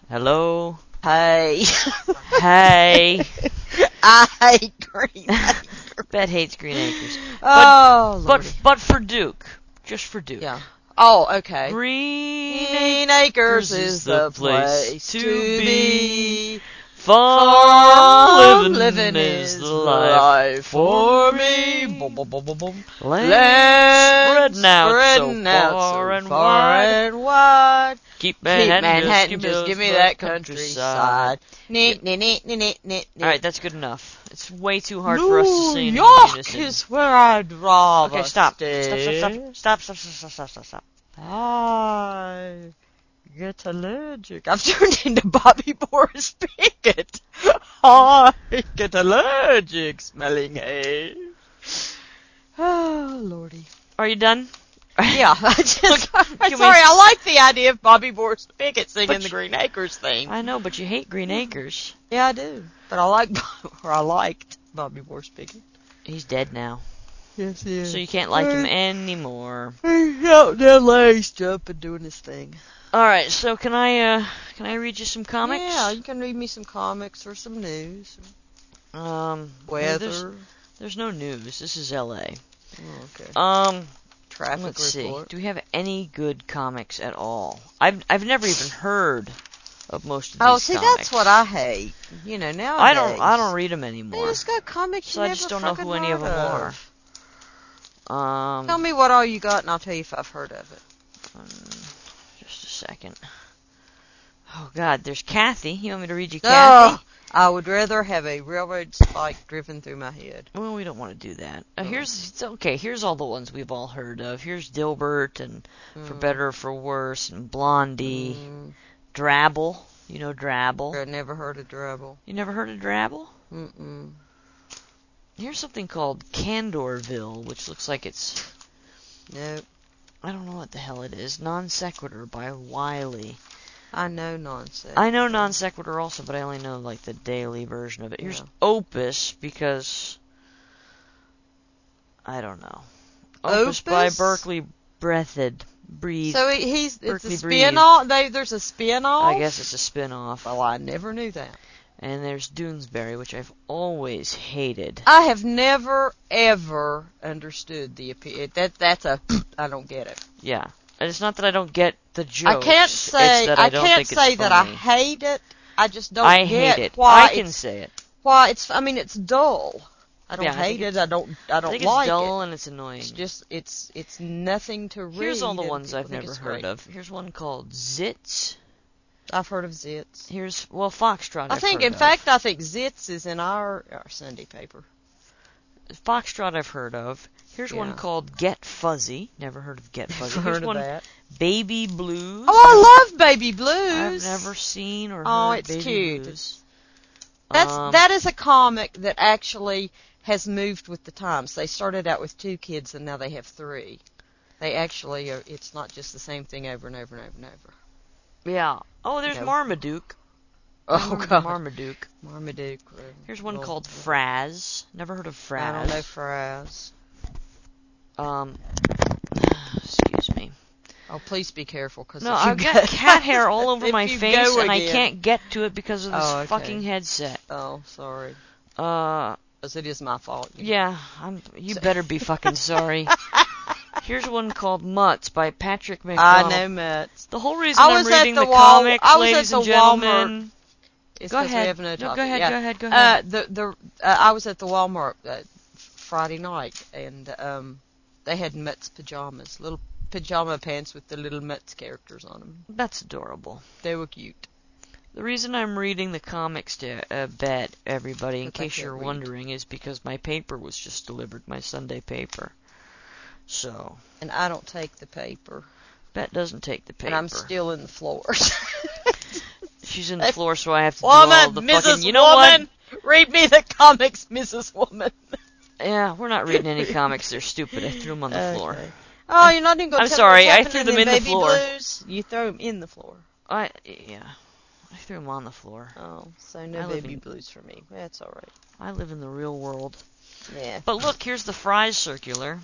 Hello? Hey. Hey. I hate Green Acres. Bet hates Green Acres. Oh, Lordy. But for Duke. Just for Duke. Yeah. Oh, okay. Green Acres is the place to be. Farm living is the life for me. Boom, boom, boom, boom, boom. Land spreading out so far and wide. Keep Manhattan, just give me that countryside. Alright, that's good enough. It's way too hard for us to sing in New York unison. is where I'd rather Okay, stop. stay. Stop. I get allergic. I've turned into Bobby Boris Pickett. I get allergic smelling hay. Oh, Lordy. Are you done? Yeah, I'm sorry, I like the idea of Bobby Boris Pickett singing the Green Acres thing. I know, but you hate Green Acres. Yeah, I do. But I liked Bobby Boris Pickett. He's dead now. Yes, he is. So you can't like him anymore. He's out in L.A. He's jumping, doing his thing. Alright, so can I read you some comics? Yeah, you can read me some comics or some news. Weather. There's no news. This is L.A. Oh, okay. Traffic Let's report. see. Do we have any good comics at all? I've never even heard of most of these Oh, see, comics. that's what I hate. You know, nowadays. I don't read them anymore. They just got comics so you I never just don't know who any of them are. Tell me what all you got, and I'll tell you if I've heard of it. Just a second. Oh God, there's Kathy. You want me to read you Oh, Kathy? I would rather have a railroad spike driven through my head. Well, we don't want to do that. Here's all the ones we've all heard of. Here's Dilbert and For Better or For Worse and Blondie. Drabble. You know Drabble? I've never heard of Drabble. You never heard of Drabble? Mm-mm. Here's something called Candorville, which looks like it's... Nope. I don't know what the hell it is. Non Sequitur by Wiley. I know Non Sequitur. I know Non Sequitur also, but I only know like the daily version of it. Here's Opus, because... I don't know. Opus by Berkeley Breathed. Breathe. So it's Berkeley a spin-off? There's a spin-off? I guess it's a spin-off. Well, I never knew that. And there's Doonesbury, which I've always hated. I have never, ever understood the appeal. I don't get it. Yeah. And it's not that I don't get the jokes. I can't say that I hate it. I just don't get hate it. Why I can say it. Why it's dull. I don't hate it. I don't I think like it's dull it. and it's annoying. It's just it's nothing to read. Here's all the ones I've never heard of. Here's one called Zits. I've heard of Zits. Here's Foxtrot. I think Zits is in our Sunday paper. Foxtrot I've heard of. Here's one called Get Fuzzy. Never heard of Get Fuzzy. Here's Here's one that. Baby Blues. Oh, I love Baby Blues. I've never seen or heard Baby cute. Blues. That is a comic that actually has moved with the times. They started out with 2 kids and now they have 3. They actually it's not just the same thing over and over and over and over. Yeah. Oh, there's Marmaduke. Oh, God. Marmaduke. Here's one called Fraz. Never heard of Fraz. I don't know Fraz. Excuse me. Oh, please be careful. No, I've got cat hair all over my face, and I can't get to it because of this fucking headset. Oh, sorry. Because it is my fault. Yeah, you better be fucking sorry. Here's one called Mutts by Patrick McDonald. I know Mutts. The whole reason I'm reading the comics, ladies and gentlemen... Go ahead. Go ahead. I was at the Walmart Friday night, and they had Mutts pajamas, little pajama pants with the little Mutts characters on them. That's adorable. They were cute. The reason I'm reading the comics to Bet, everybody, in case you're wondering, is because my paper was just delivered, my Sunday paper. So. And I don't take the paper. Bet doesn't take the paper. And I'm still in the floors. She's in the floor, so I have to do all the Mrs. fucking... You know what? Read me the comics, Mrs. Woman. Yeah, we're not reading any comics. They're stupid. I threw them on the floor. Oh, you're not even going to tell me what's happening. I threw them in the floor. Blues? You throw them in the floor. I threw them on the floor. Oh, so no Baby Blues for me. That's all right. I live in the real world. Yeah. But look, here's the Fry's circular.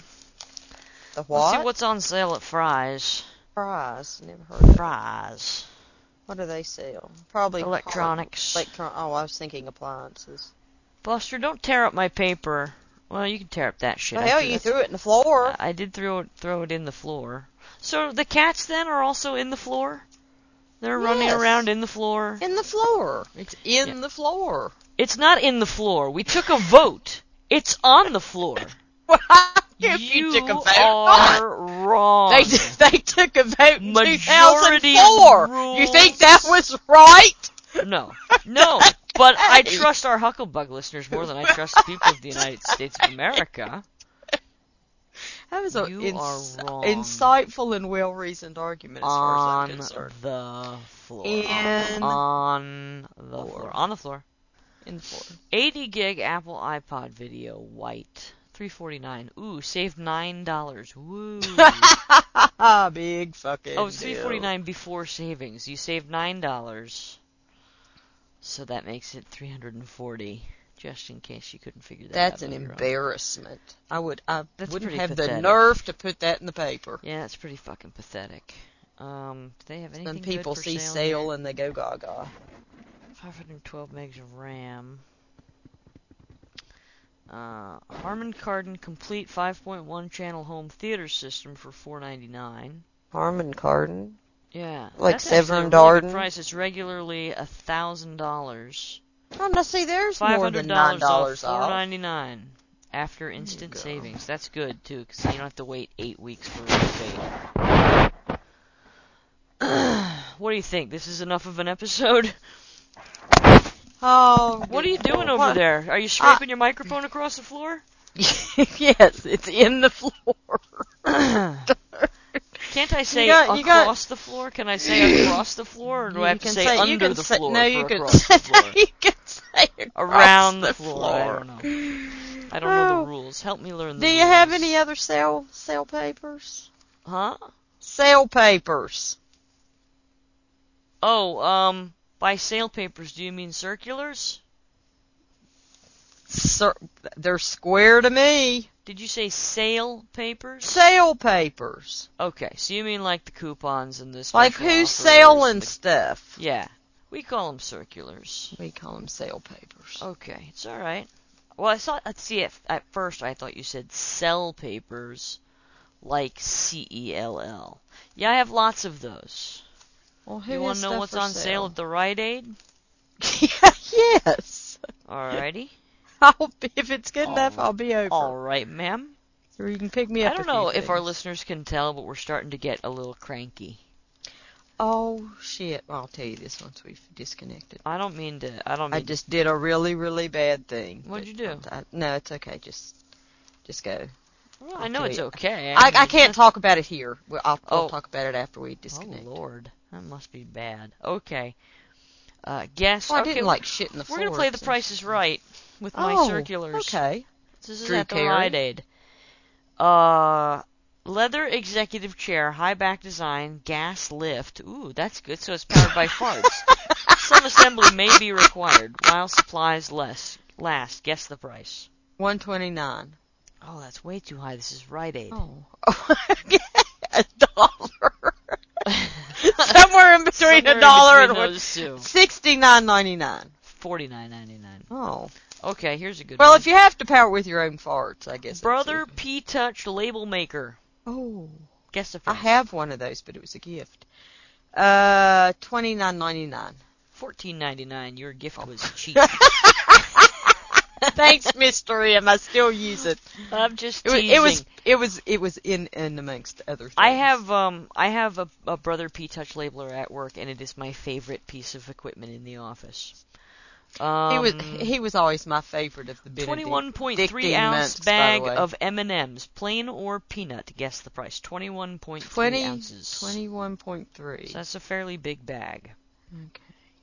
The what? Let's see what's on sale at Fry's. Fry's. Never heard of Fry's. What do they sell? Probably electronics. Oh, I was thinking appliances. Buster, don't tear up my paper. Well, you can tear up that shit. The hell, you threw it in the floor. I did throw it in the floor. So the cats then are also in the floor? They're running around in the floor? In the floor. It's in the floor. It's not in the floor. We took a vote. It's on the floor. You took a vote. are wrong. They took a vote in Majority 2004. rules. You think that was right? No. But I trust our Huckleberg listeners more than I trust the people of the United States of America. That was you are wrong. Insightful and well-reasoned argument as far as I'm concerned. On the floor. On the floor. In the floor. 80 gig Apple iPod video, white. $349. Ooh, saved $9. Woo. Big fucking Oh, it's $349 before savings. You saved $9. So that makes it $340. Just in case you couldn't figure that out. That's an embarrassment. I wouldn't have pathetic. the nerve to put that in the paper. Yeah, it's pretty fucking pathetic. Do they have anything Then people good for see sale and they go gaga. 512 megs of RAM. Harman Kardon complete 5.1 channel home theater system for $499. Harman Kardon? Yeah. Like that's actually Severn a really Darden? good price. It's regularly $1,000. I'm gonna see there's more than $9 off. $499 after instant savings. That's good too, because then you don't have to wait 8 weeks for a rebate. What do you think? This is enough of an episode? Oh, what are you doing over there? Are you scraping your microphone across the floor? Yes, it's in the floor. Can't I say across the floor? Can I say across the floor, or do I have to say under the floor? No, you can say around the floor. I don't know. I don't know the rules. Help me learn the rules. Do you have any other sale papers? Huh? Sale papers. Oh, by sale papers, do you mean circulars? They're square to me. Did you say sale papers? Sale papers. Okay, so you mean like the coupons and this. Like who's selling stuff? Yeah, we call them circulars. We call them sale papers. Okay, it's all right. Well, at first I thought you said sell papers, like CELL. Yeah, I have lots of those. Well, you want to know what's on sale at the Rite Aid? Yes. Alrighty. If it's good enough, I'll be over. All right, ma'am. Or you can pick me up. I don't know if our listeners can tell, but we're starting to get a little cranky. Oh shit! Well, I'll tell you this once we've disconnected. I don't mean to. I just did a really, really bad thing. What'd you do? No, it's okay. Just go. Well, I know it's okay. I can't talk about it here. I'll talk about it after we disconnect. Oh Lord, that must be bad. Okay. Guess. Well, I didn't like shit in the floor. We're gonna play The Price is Right with my circulars. Okay. This is at the Rite Aid. Leather executive chair, high back design, gas lift. Ooh, that's good. So it's powered by farts. Some assembly may be required while supplies last. Guess the price. $129. Oh, that's way too high. This is Rite Aid. Oh. $1. Somewhere in between $1 and $69.99. $49.99. Oh. Okay, here's a good one. Well, if you have to power with your own farts, I guess. Brother P-Touch label maker. Oh. Guess the price. I have one of those, but it was a gift. $29.99. $14.99. Your gift was cheap. Thanks, Mr. M. I still use it. I'm just teasing. It was in amongst other things. I have a Brother P-Touch labeler at work, and it is my favorite piece of equipment in the office. He was always my favorite of the Benedict. 21.3 ounce bag of M&Ms, plain or peanut. Guess the price. 21.3 ounces. 21.3. So that's a fairly big bag. Okay.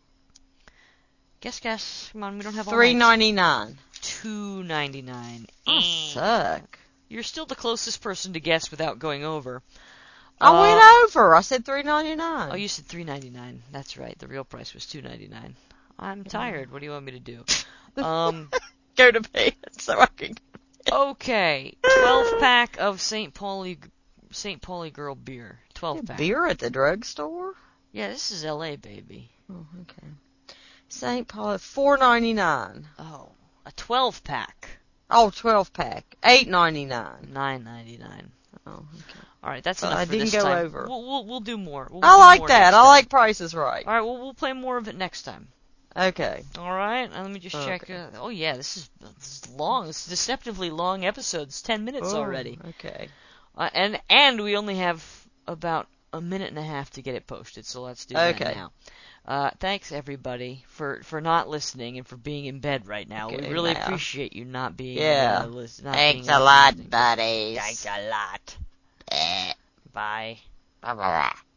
Guess. Come on, we don't have all $3.99. $2.99. I suck. You're still the closest person to guess without going over. I went over. I said $3.99. Oh, you said $3.99. That's right. The real price was $2.99. I'm tired. What do you want me to do? Go to bed so I can. Okay, 12-pack of St. Pauli Girl beer. 12-pack. Beer at the drugstore? Yeah, this is L.A., baby. Oh, okay. St. Paul, $4.99. Oh, a 12-pack. Oh, 12-pack, $8.99. $9.99. Oh, okay. All right, that's Well, enough I for this didn't go time. over. We'll do more. I like that. I like Price is Right. All right, well, we'll play more of it next time. Okay. All right, let me just check. Okay. Oh yeah, this is long. This is a deceptively long episode. It's 10 minutes already. Okay. And we only have about a minute and a half to get it posted. So let's do that now. Thanks everybody for not listening and for being in bed right now. Okay, we really appreciate you not being listening. Thanks a lot, buddies. Thanks a lot. Bye. Bye.